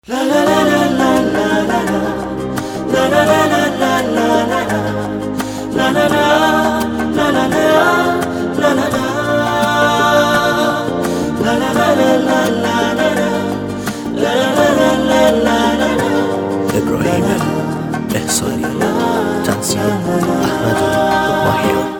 ابراهیم احسانی، تنظیم احمد ماهیان.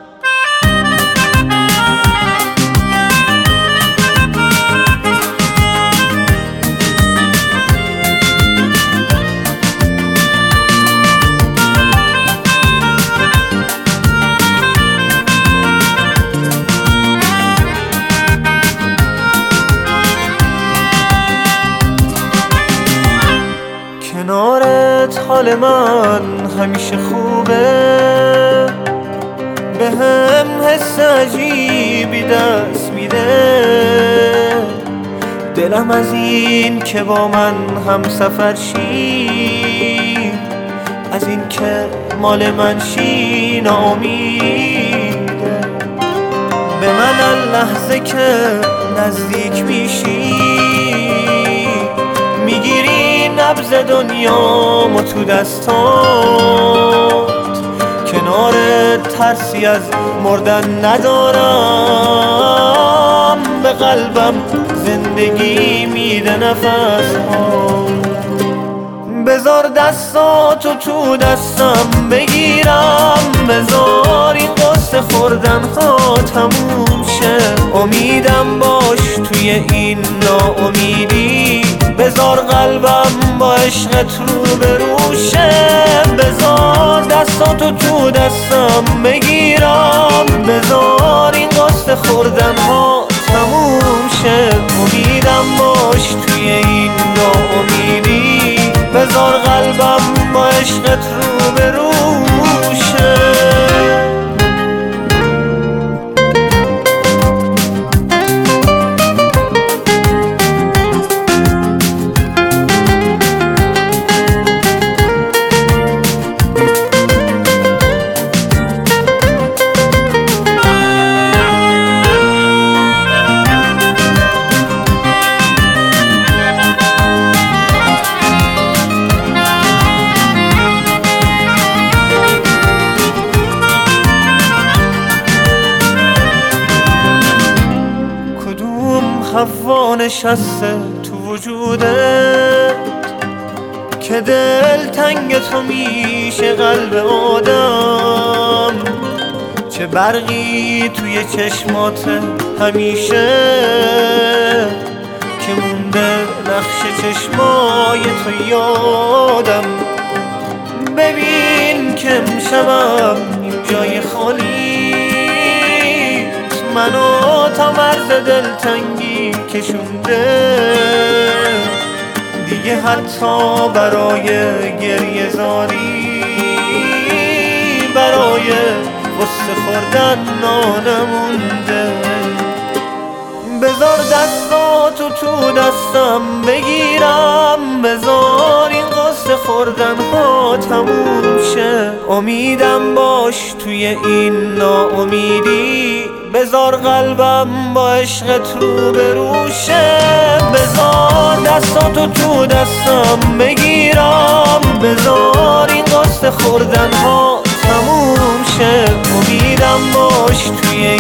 کنارت حال من همیشه خوبه، به هم حس عجیبی دست میده. دلم از این که با من هم سفر شی، از این که مال من شی ناامیده. به من لحظه که نزدیک میشی، میگیری نبض دنیامو تو دستات. کنار ترسی از مردن ندارم، به قلبم زندگی میده نفس ها. بذار دستاتو تو دستم بگیرم، بذار این قصه خوردن ها تموم شه. امیدم باش توی این ناامیدی، بذار قلبم با عشقت رو بروشه. بذار دستاتو تو دستم بگیرم، بذار این قصه خوردن ها تموم شه. امیدم باش توی این ناامیدی، بذار قلبم با عشقت رو بروشه. حوا نشسته تو وجودت که دل تنگ تو میشه قلب آدم. چه برقی توی چشمات همیشه که مونده نقش چشمای تو یادم. ببین که امشبم این جای خالی منو تا مرز دلتنگی کشونده. دیگه حتی برای گریه زاری، برای غصه خوردن نانمونده. بذار دستاتو تو دستم بگیرم، بذار این قصه خوردن ها تموم شه. امیدم باش توی این ناامیدی، بذار قلبم با عشقت رو بروشه. بذار دستاتو تو دستم بگیرم، بذار این قصه خوردن ها تموم شه. امیدم باش توی